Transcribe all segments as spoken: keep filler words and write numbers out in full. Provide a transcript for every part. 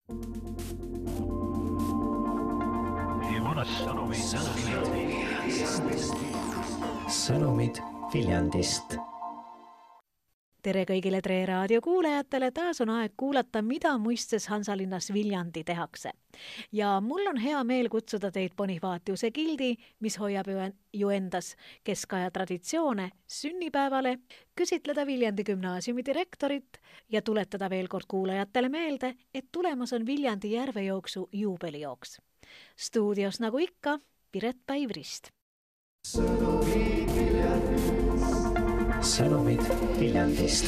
Sõnumid Viljandist. Tere kõigile Tre Raadio kuulajatele, taas on aeg kuulata, mida muistes Hansalinnas Viljandi tehakse. Ja mul on hea meel kutsuda teid Bonifaatiuse gildi, mis hoiab ju endas keskaja traditsioone sünnipäevale, küsitleda Viljandi gümnaasiumi direktorit ja tuletada veel kord kuulajatele meelde, et tulemas on Viljandi järvejooksu juubelijooks. Stuudios nagu ikka Piret Päivrist. Sõnumid Viljandist. Sõnumid Viljandist.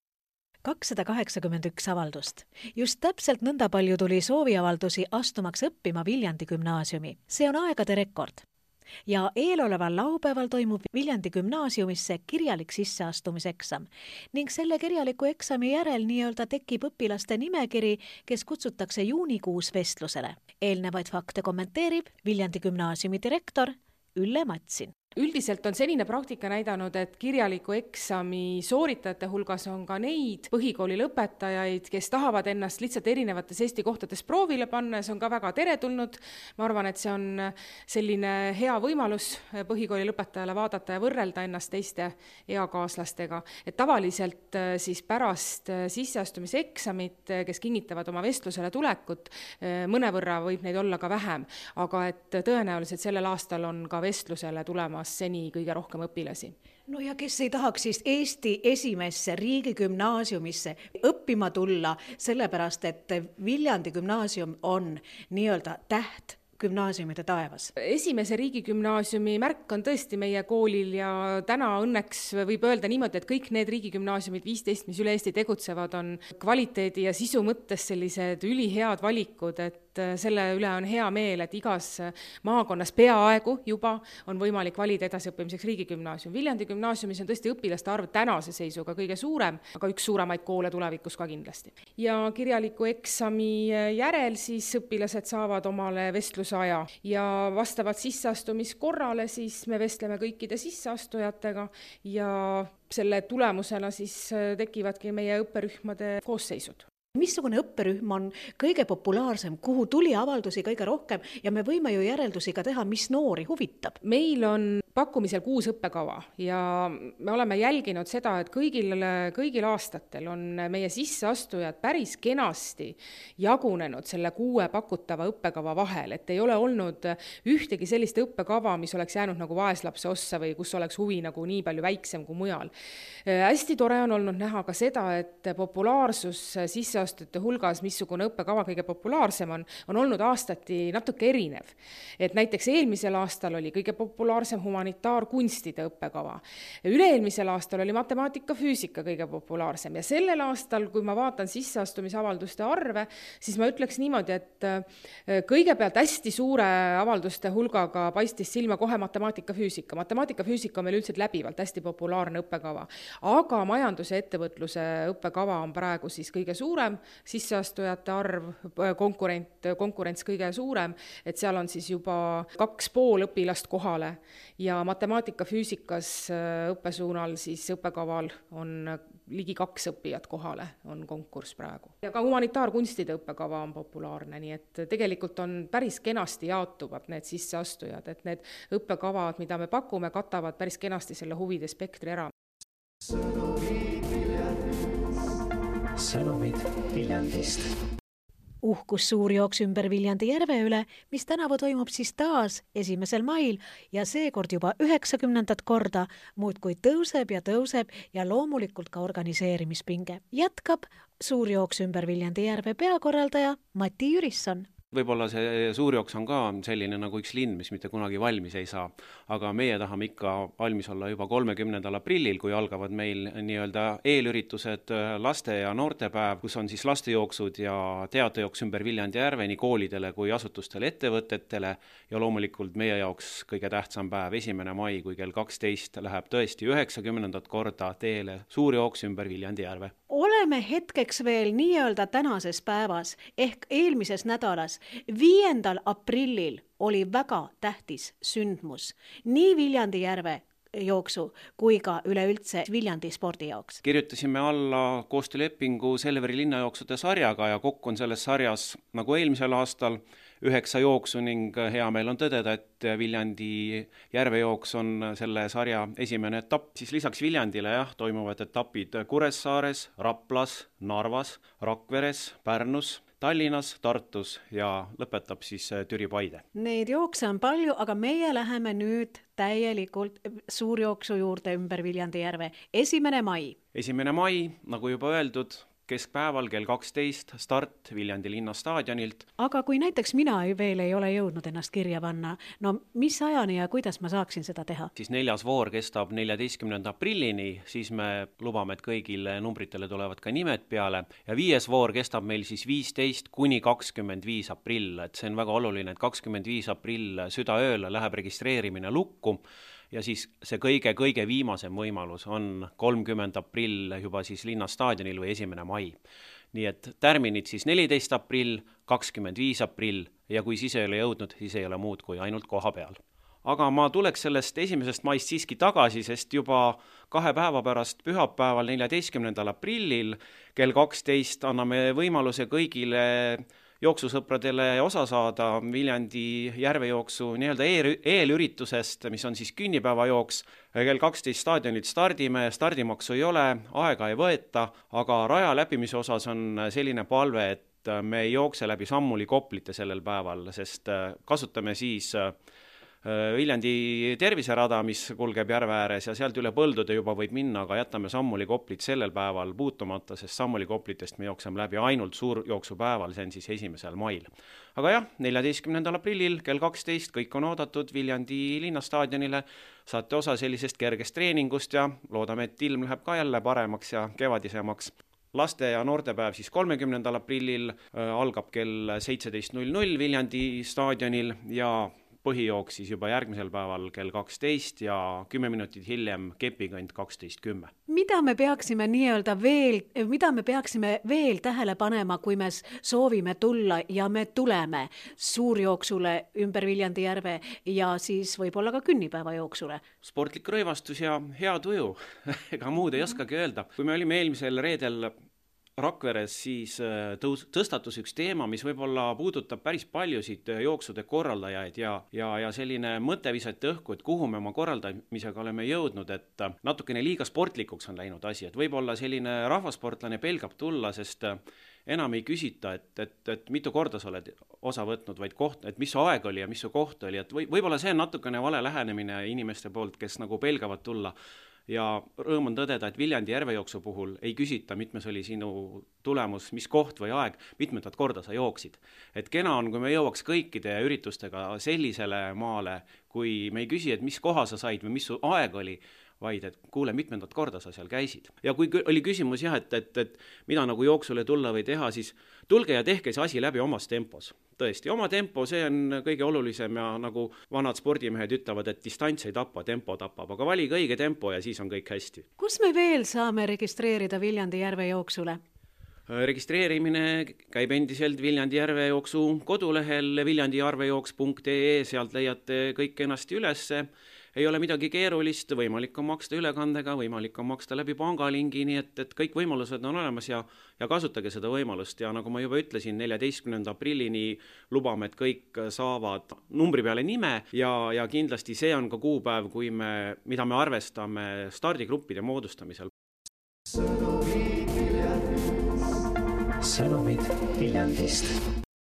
kakssada kaheksakümmend üks avaldust. Just täpselt nõnda palju tuli sooviavaldusi astumaks õppima Viljandi gümnaasiumi. See on aegade rekord. Ja eeloleval laupäeval toimub Viljandi gümnaasiumisse kirjalik sisseastumiseksam ning selle kirjaliku eksami järel nii-öelda tekib õpilaste nimekiri, kes kutsutakse juunikuus vestlusele. Eelnevaid fakte kommenteerib Viljandi gümnaasiumi direktor Ülle Matsin. Üldiselt on senine praktika näidanud, et kirjaliku eksami sooritajate hulgas on ka neid põhikooli lõpetajaid, kes tahavad ennast lihtsalt erinevates Eesti kohtades proovile panna, see on ka väga teretulnud. Ma arvan, et see on selline hea võimalus põhikooli lõpetajale vaadata ja võrrelda ennast teiste eakaaslastega. Et tavaliselt siis pärast sisseastumise eksamit, kes kinnitavad oma vestlusele tulekut, mõnevõrra võib neid olla ka vähem, aga et tõenäoliselt sellel aastal on ka vestlusele tulemas seni kõige rohkem õpilasi. No ja kes ei tahaks siis Eesti esimesse riigigümnaasiumisse õppima tulla, sellepärast et Viljandi gümnaasium on nii-öelda täht gümnaasiumide taevas. Esimese riigigümnaasiumi märk on tõesti meie koolil ja täna õnneks võib öelda niimoodi, et kõik need riigigümnaasiumid viisteist, mis üle Eesti tegutsevad, on kvaliteedi ja sisu mõttes sellised ülihead valikud, et selle üle on hea meel, et igas maakonnas peaaegu juba on võimalik valida edasiõppimiseks riigigümnaasium. Viljandi gümnaasiumis on tõesti õpilaste arv tänase seisuga kõige suurem, aga üks suuremaid koole tulevikus ka kindlasti. Ja kirjaliku eksami järel siis õpilased saavad omale vestlusaja ja vastavalt sisseastumiskorrale siis me vestleme kõikide sisseastujatega ja selle tulemusena siis tekivadki meie õpperühmade koosseisud. Missugune õpperühm on kõige populaarsem, kuhu tuli avaldusi kõige rohkem ja me võime ju järeldusi ka teha, mis noori huvitab? Meil on pakkumisel kuus õppekava ja me oleme jälginud seda, et kõigil, kõigil aastatel on meie sisseastujad päris kenasti jagunenud selle kuue pakutava õppekava vahel, et ei ole olnud ühtegi sellist õppekava, mis oleks jäänud nagu vaeslapse ossa või kus oleks huvi nagu nii palju väiksem kui mujal. Hästi tore on olnud näha ka seda, et populaarsus sisseastujate hulgas, missugune õppekava kõige populaarsem on, on olnud aastati natuke erinev. Et näiteks eelmisel aastal oli kõige populaarsem humanitaarkunstide õppekava. Üle-eelmisel aastal oli matemaatika-füüsika kõige populaarsem ja sellel aastal, kui ma vaatan sisseastumisavalduste arve, siis ma ütleks niimoodi, et kõigepealt hästi suure avalduste hulgaga paistis silma kohe matemaatika-füüsika. Matemaatika-füüsika on meil üldiselt läbivalt hästi populaarne õppekava, aga majanduse ja ettevõtluse õppekava on praegu siis kõige suurem, sisseastujate arv, konkurent, konkurents kõige suurem, et seal on siis juba kaks pool õpilast kohale ja matemaatika-füüsikas õppesuunal siis õppekaval on ligi kaks õppijat kohale, on konkurss praegu. Ja ka humanitaarkunstide õppekava on populaarne, nii et tegelikult on päris kenasti jaotuvad need sisseastujad, et need õppekavad, mida me pakume, katavad päris kenasti selle huvide spektri ära. Sõnumid Viljandist. Uhkus suurjooks ümber Viljandi järve üle, mis tänavu toimub siis taas esimesel mail ja seekord juba üheksakümnendat korda muudkui tõuseb ja tõuseb ja loomulikult ka organiseerimispinge. Jätkab suurjooks ümber Viljandi järve peakorraldaja Mati Jürisson. Võib-olla see suurjooks on ka selline nagu üks linn, mis mitte kunagi valmis ei saa, aga meie tahame ikka valmis olla juba kolmekümnendal aprillil, kui algavad meil nii-öelda eelüritused laste- ja noortepäev, kus on siis lastejooksud ja teatejooks ümber Viljandi järve nii koolidele kui asutustele, ettevõtetele ja loomulikult meie jaoks kõige tähtsam päev, esimene mai, kui kell kaksteist läheb tõesti üheksakümnendat korda teele suurjooks ümber Viljandi järve. Oleme hetkeks veel nii-öelda tänases päevas ehk eelmises nädalas, viiendal aprillil oli väga tähtis sündmus nii Viljandi järve jooksu kui ka üleüldse Viljandi spordi jaoks? Kirjutasime alla koostöölepingu Selveri linnajooksude sarjaga ja kokku on selles sarjas nagu eelmisel aastal üheksa jooksu ning hea meel on tõdeda, et Viljandi järvejooks on selle sarja esimene etapp. Siis lisaks Viljandile jah, toimuvad etapid Kuressaares, Raplas, Narvas, Rakveres, Pärnus, Tallinnas, Tartus ja lõpetab siis Türi Paide. Neid jookse on palju, aga meie läheme nüüd täielikult suurjooksu juurde ümber Viljandi järve. Esimene mai. Esimene mai, nagu juba öeldud, keskpäeval kell kaksteist start Viljandi linnastaadionilt. Aga kui näiteks mina veel ei ole jõudnud ennast kirja panna, no mis ajani ja kuidas ma saaksin seda teha? Siis neljas voor kestab neljateistkümnenda aprillini, siis me lubame, et kõigile numbritele tulevad ka nimed peale ja viies voor kestab meil siis viisteist kuni kakskümmend viis aprill, et see on väga oluline, et kakskümmend viis aprill südaööl läheb registreerimine lukku. Ja siis see kõige-kõige viimasem võimalus on kolmkümmend aprill juba siis linnastaadionil või esimene mai. Nii et tärminid siis neliteist aprill, kakskümmend viis aprill ja kui siis ei ole jõudnud, siis ei ole muud kui ainult koha peal. Aga ma tuleks sellest esimesest maist siiski tagasi, sest juba kahe päeva pärast pühapäeval neljateistkümnendal aprillil kell kaksteist anname võimaluse kõigile jooksusõpradele osa saada Viljandi järvejooksu nii-öelda eelüritusest, mis on siis künnipäevajooks. kell kaksteist staadionit stardime, stardimaksu ei ole, aega ei võeta, aga raja läbimise osas on selline palve, et me ei jookse läbi Sammuli Koplite sellel päeval, sest kasutame siis Viljandi terviserada, mis kulgeb järve ääres ja sealt üle põldude juba võib minna, aga jätame Sammuli Koplit sellel päeval puutumata, sest Sammuli Koplitest me jookseme läbi ainult suurjooksupäeval, see on siis esimesel mail. Aga jah, neljateistkümnendal aprillil kell kaksteist kõik on oodatud Viljandi linnastaadionile, saate osa sellisest kergest treeningust ja loodame, et ilm läheb ka jälle paremaks ja kevadisemaks. Laste- ja noortepäev siis kolmekümnendal aprillil algab kell seitseteist null null Viljandi staadionil ja põhijooks siis juba järgmisel päeval kell kaksteist ja kümme minutit hiljem kepikõnd kaksteist kümme. Mida me peaksime nii-öelda veel, mida me peaksime veel tähele panema, kui me soovime tulla ja me tuleme suurjooksule ümber Viljandi järve ja siis võib-olla ka künnipäeva jooksule? Sportlik rõivastus ja hea tuju, ega muud ei oskagi öelda. Kui me olime eelmisel reedel Rakveres, siis tõus, tõstatus üks teema, mis võib-olla puudutab päris paljusid jooksude korraldajaid ja, ja, ja selline mõte visati õhku, et kuhu me oma korraldamisega oleme jõudnud, et natukene liiga sportlikuks on läinud asi, et võib-olla selline rahvasportlane pelgab tulla, sest enam ei küsita, et, et, et mitu korda sa oled osa võtnud, vaid koht, et mis su aeg oli ja mis su koht oli, et või, võib-olla see on natukene vale lähenemine inimeste poolt, kes nagu pelgavad tulla. Ja rõõm on tõdeda, et Viljandi järvejooksu puhul ei küsita, mitmes oli sinu tulemus, mis koht või aeg, mitmendat korda sa jooksid. Et kena on, kui me jõuaks kõikide üritustega sellisele maale, kui me ei küsi, et mis koha sa said või mis su aeg oli, vaid et kuule, mitmendat korda sa seal käisid. Ja kui oli küsimus jah, et, et, et mida nagu jooksule tulla või teha, siis tulge ja tehke see asi läbi omas tempos. Tõesti, oma tempo, see on kõige olulisem ja nagu vanad spordimehed ütlevad, et distants ei tapa, tempo tapab, aga valige õige tempo ja siis on kõik hästi. Kus me veel saame registreerida Viljandi järvejooksule? Registreerimine käib endiselt Viljandi järvejooksu kodulehel viljandijarvejooks punkt ee, sealt leiate kõik ennast ülesse. Ei ole midagi keerulist, võimalik on maksta ülekandega, võimalik on maksta läbi pangalingi, nii et, et kõik võimalused on olemas ja, ja kasutage seda võimalust. Ja nagu ma juba ütlesin, neljateistkümnenda aprillini lubame, et kõik saavad numbri peale nime ja, ja kindlasti see on ka kuupäev, kui me, mida me arvestame stardigruppide moodustamisel. Sõnumid Viljandist. Sõnumid Viljandist.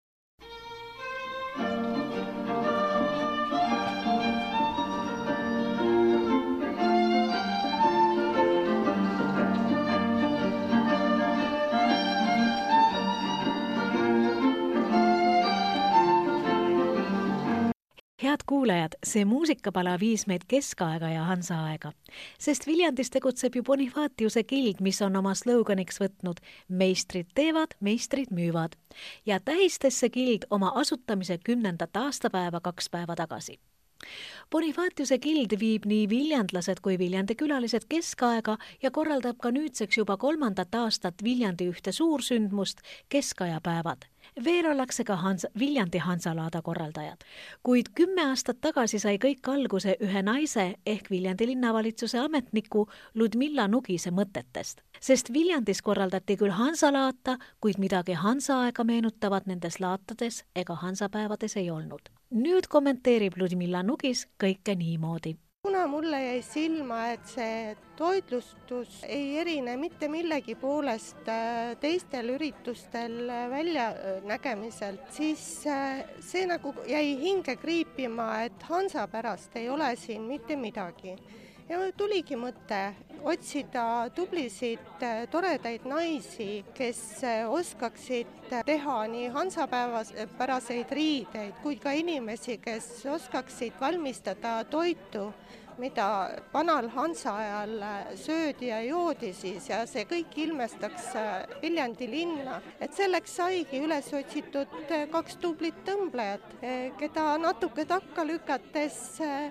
Head kuulajad, see muusikapala viis meid keskaega ja hansaaega, sest Viljandis tegutseb ju Bonifatiuse gild, mis on oma sloganiks võtnud meistrid teevad, meistrid müüvad ja tähistas see gild oma asutamise kümnendat aastapäeva kaks päeva tagasi. Bonifatiuse gild viib nii viljandlased kui Viljandi külalised keskaega ja korraldab ka nüüdseks juba kolmandat aastat Viljandi ühte suursündmust keskajapäevad, Veel ollakse ka Hans, Viljandi Hansalaada korraldajad, kuid kümme aastat tagasi sai kõik alguse ühe naise ehk Viljandi linnavalitsuse ametniku Ludmilla Nugise mõtetest, sest Viljandis korraldati küll Hansalaata, kuid midagi Hansaaega meenutavat nendes laatades ega Hansapäevades ei olnud. Nüüd kommenteerib Ludmilla Nugis kõike niimoodi. Kuna mulle jäi silma, et see toitlustus ei erine mitte millegi poolest teistel üritustel välja nägemiselt, siis see nagu jäi hinge kriipima, et Hansa pärast ei ole siin mitte midagi. Ja tuligi mõte otsida tublisid toredaid naisi, kes oskaksid teha nii hansapäraseid riideid, kui ka inimesi, kes oskaksid valmistada toitu, mida vanal Hansa ajal söödi ja joodi siis ja see kõik ilmestaks Viljandi linna. Et selleks saigi üles otsitud kaks tublit tõmblejat, keda natuke takka lükates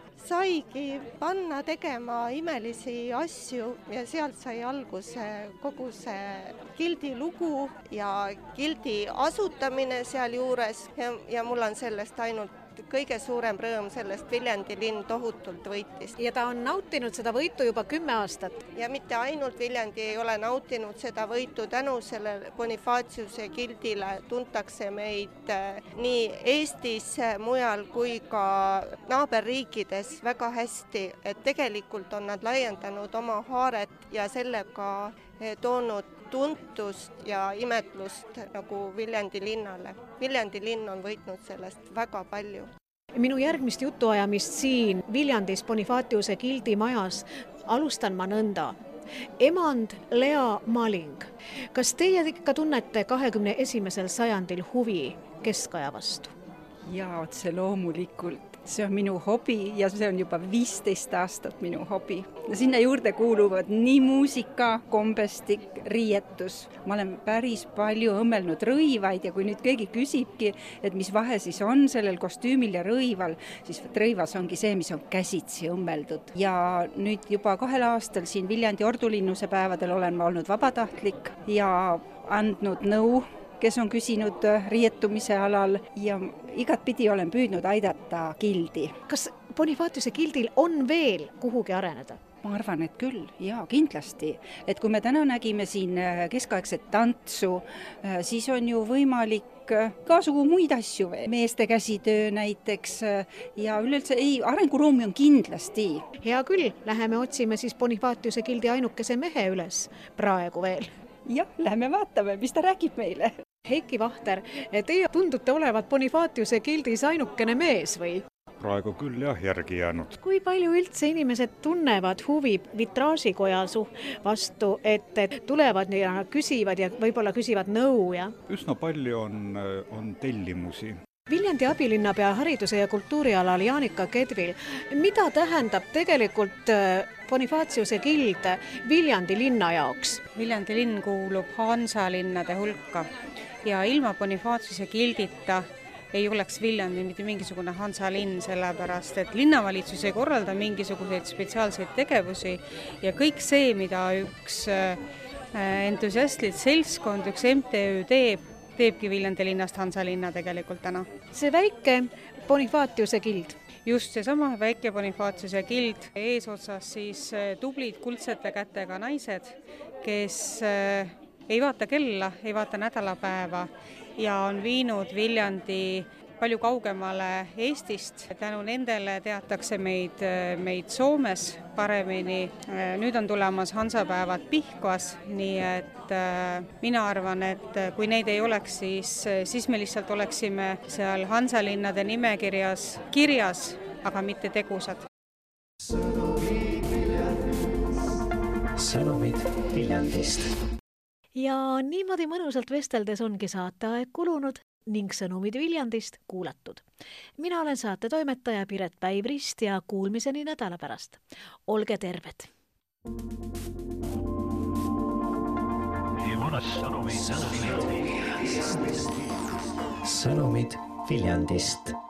saigi panna tegema imelisi asju ja sealt sai alguse kogu see gildi lugu ja gildi asutamine sealjuures ja, ja mul on sellest ainult kõige suurem rõõm, sellest Viljandi linn tohutult võitis. Ja ta on nautinud seda võitu juba kümme aastat. Ja mitte ainult Viljandi ei ole nautinud seda võitu, tänu selle Bonifatiuse gildile tuntakse meid nii Eestis mujal kui ka naaberriikides väga hästi, et tegelikult on nad laiendanud oma haaret ja sellega toonud tuntust ja imetlust nagu Viljandi linnale. Viljandi linn on võitnud sellest väga palju. Minu järgmist jutuajamist siin Viljandis Bonifatiuse gildi majas alustan ma nõnda. Emand Lea Maling, kas teie ikka tunnete kahekümne esimesel sajandil huvi keskaja vastu? Jaa, otse loomulikult. See on minu hobi ja see on juba viisteist aastat minu hobi. Sinna juurde kuuluvad nii muusika, kombestik, riietus. Ma olen päris palju õmmelnud rõivaid ja kui nüüd keegi küsibki, et mis vahe siis on sellel kostüümil ja rõival, siis rõivas ongi see, mis on käsitsi õmmeldud. Ja nüüd juba kahel aastal siin Viljandi ordulinnuse päevadel olen ma olnud vabatahtlik ja andnud nõu, kes on küsinud riietumise alal ja igatpidi olen püüdnud aidata gildi. Kas Bonifatiuse gildil on veel kuhugi areneda? Ma arvan, et küll, jaa, kindlasti. Et kui me täna nägime siin keskaegset tantsu, siis on ju võimalik kaasugu muid asju, meeste käsitöö näiteks ja üleüldse ei, arenguruumi on kindlasti. Hea küll, läheme otsime siis Bonifatiuse gildi ainukese mehe üles praegu veel. Jah, lähme vaatame, mis ta räägib meile. Heiki Vahter, teie tundute olevat Bonifatiuse gildis ainukene mees või? Praegu küll jah, järgi jäänud. Kui palju üldse inimesed tunnevad huvi vitraažikoja vastu, et tulevad ja küsivad ja võib-olla küsivad nõu? Ja? Üsna palju on, on tellimusi. Viljandi abilinnapea hariduse ja kultuurialal Jaanika Kedvil, mida tähendab tegelikult Bonifatiuse gild Viljandi linna jaoks? Viljandi linn kuulub Hansalinnade hulka ja ilma Bonifatiuse gildita ei oleks Viljandi mitte mingisugune Hansalinn, sellepärast et linnavalitsus ei korralda mingisuguseid spetsiaalseid tegevusi ja kõik see, mida üks entusiastlik seltskond, üks M T Ö teeb, teebki Viljandi linnast Hansalinna tegelikult täna. See väike Bonifatiuse gild. Just seesama väike Bonifatiuse gild, eesotsas siis tublid kuldsete kätega naised, kes ei vaata kella, ei vaata nädalapäeva ja on viinud Viljandi palju kaugemale Eestist. Tänu nendele teatakse meid, meid Soomes paremini. Nüüd on tulemas Hansapäevad Pihkvas, nii et mina arvan, et kui neid ei oleks, siis, siis me lihtsalt oleksime seal Hansalinnade nimekirjas kirjas, aga mitte tegusad. Sõnumid Viljandist. Ja niimoodi mõnusalt vesteldes ongi saateaeg kulunud ning Sõnumid Viljandist kuulatud. Mina olen saate toimetaja Piret Päivrist ja kuulmiseni nädala pärast. Olge terved! Sõnumid Viljandist.